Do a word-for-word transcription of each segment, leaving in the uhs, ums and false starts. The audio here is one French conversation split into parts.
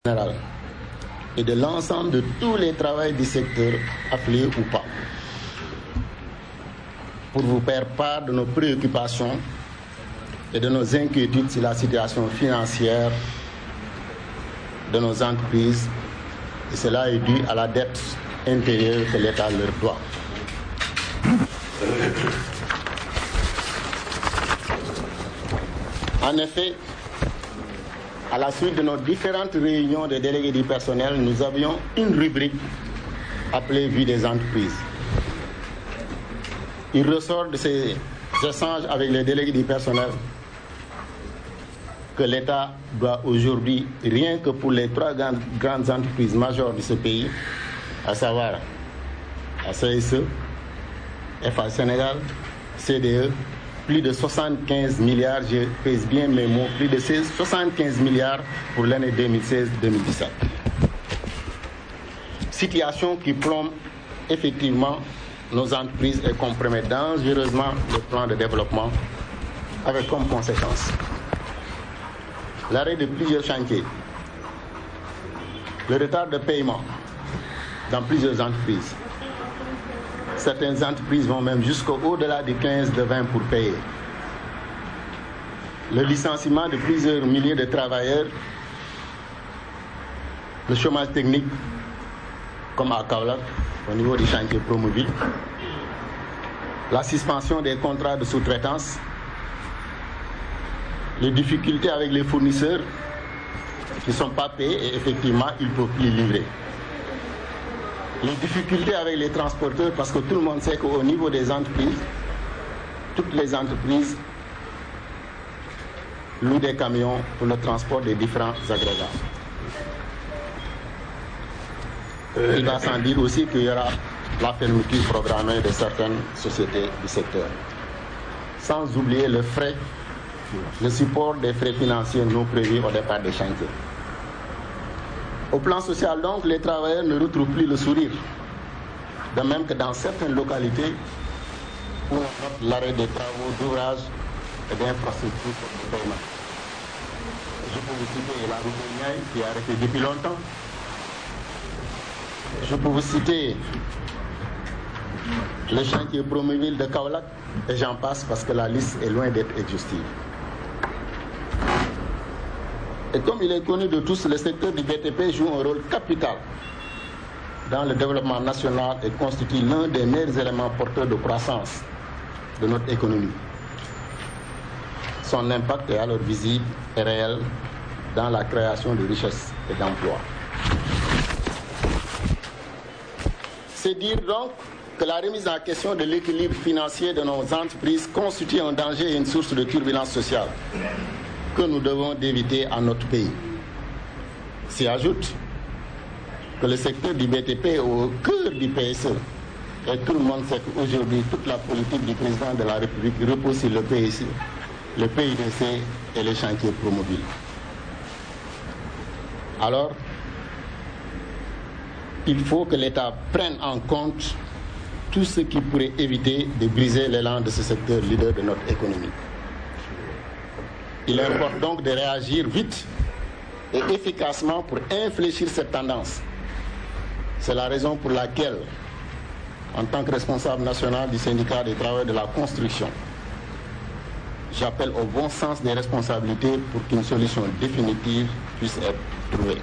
général et de l'ensemble de tous les travailleurs du secteur, affiliés ou pas, pour vous faire part de nos préoccupations et de nos inquiétudes sur la situation financière de nos entreprises, et cela est dû à la dette intérieure que l'État leur doit. En effet, à la suite de nos différentes réunions de délégués du personnel, nous avions une rubrique appelée Vie des entreprises. Il ressort de ces échanges avec les délégués du personnel que l'État doit aujourd'hui, rien que pour les trois grandes entreprises majeures de ce pays, à savoir la C S E, F A Sénégal, C D E, plus de soixante-quinze milliards, je pèse bien mes mots, plus de soixante-quinze milliards pour l'année deux mille seize deux mille dix-sept. Situation qui plombe effectivement nos entreprises et compromet dangereusement le plan de développement, avec comme conséquence l'arrêt de plusieurs chantiers, le retard de paiement dans plusieurs entreprises. Certaines entreprises vont même jusqu'au-delà du quinze, de vingt pour payer. Le licenciement de plusieurs milliers de travailleurs, le chômage technique, comme à Kaolack, au niveau du chantier Promoville, la suspension des contrats de sous-traitance, les difficultés avec les fournisseurs qui ne sont pas payés et effectivement ils ne peuvent plus livrer. Les difficultés avec les transporteurs, parce que tout le monde sait qu'au niveau des entreprises, toutes les entreprises louent des camions pour le transport des différents agrégats. Il va sans dire aussi qu'il y aura la fermeture programmée de certaines sociétés du secteur. Sans oublier le frais, le support des frais financiers non prévus au départ des chantiers. Au plan social, donc, les travailleurs ne retrouvent plus le sourire. De même que dans certaines localités, où on note l'arrêt des travaux d'ouvrage et d'infrastructures pour le paiement. Je peux vous citer la route de Niaï qui est arrêtée depuis longtemps. Je peux vous citer le chantier Promoville de Kaolack, et j'en passe parce que la liste est loin d'être exhaustive. Et comme il est connu de tous, le secteur du B T P joue un rôle capital dans le développement national et constitue l'un des meilleurs éléments porteurs de croissance de notre économie. Son impact est alors visible et réel dans la création de richesses et d'emplois. C'est dire donc que la remise en question de l'équilibre financier de nos entreprises constitue un danger et une source de turbulence sociale que nous devons éviter à notre pays. S'y ajoute que le secteur du B T P est au cœur du P S E. Et tout le monde sait qu'aujourd'hui, toute la politique du président de la République repose sur le P S E, le P I D C et les chantiers Promoville. Alors, il faut que l'État prenne en compte tout ce qui pourrait éviter de briser l'élan de ce secteur leader de notre économie. Il importe donc de réagir vite et efficacement pour infléchir cette tendance. C'est la raison pour laquelle, en tant que responsable national du syndicat des travailleurs de la construction, j'appelle au bon sens des responsabilités pour qu'une solution définitive puisse être trouvée.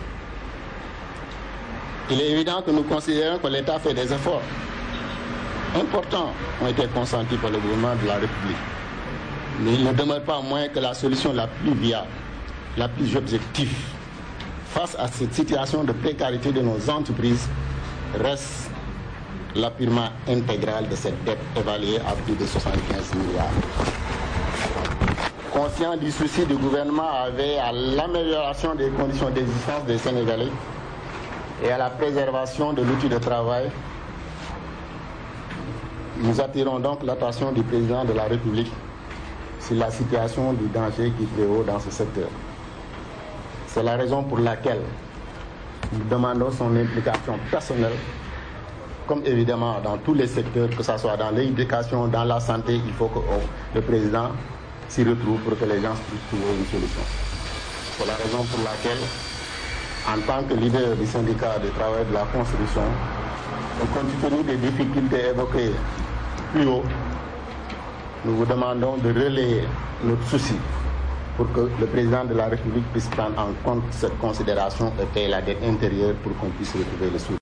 Il est évident que nous considérons que l'État fait des efforts importants ont été consentis par le gouvernement de la République. Mais il ne demeure pas moins que la solution la plus viable, la plus objective face à cette situation de précarité de nos entreprises reste l'appurement intégral de cette dette évaluée à plus de soixante-quinze milliards. Conscient du souci du gouvernement avait à l'amélioration des conditions d'existence des Sénégalais et à la préservation de l'outil de travail, nous attirons donc l'attention du président de la République sur la situation du danger qui prévaut dans ce secteur. C'est la raison pour laquelle nous demandons son implication personnelle, comme évidemment dans tous les secteurs, que ce soit dans l'éducation, dans la santé, il faut que oh, le président s'y retrouve pour que les gens puissent trouver une solution. C'est la raison pour laquelle en tant que leader du syndicat des travailleurs de la construction, compte tenu des difficultés évoquées plus haut, nous vous demandons de relayer notre souci pour que le président de la République puisse prendre en compte cette considération et payer la dette intérieure pour qu'on puisse retrouver le soutien.